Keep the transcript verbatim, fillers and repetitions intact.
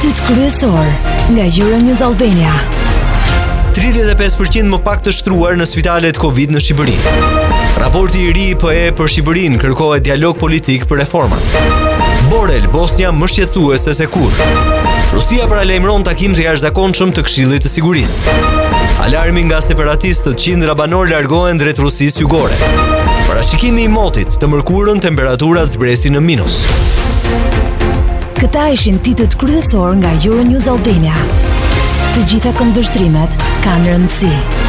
Titut kryesor nga Euronews Albania. tridhjetë e pesë përqind më pak të shtruar në spitalet Covid në Shqipëri. Raporti i ri i P E për Shqipërinë kërkohet dialog politik për reformat. Borrell, Bosnia më shqetësuese se kurrë. Rusia paralajmëron takim të jashtëzakonshëm të Këshillit të Sigurisë. Alarmi nga separatistët, qindra banor largohen drejt Rusisë jugore. Parashikimi i motit, të mërkurën temperaturat zbresin në minus. Këta ishin titut kryesor nga Euronews Albania. Të gjitha këndvështrimet kanë rëndësi.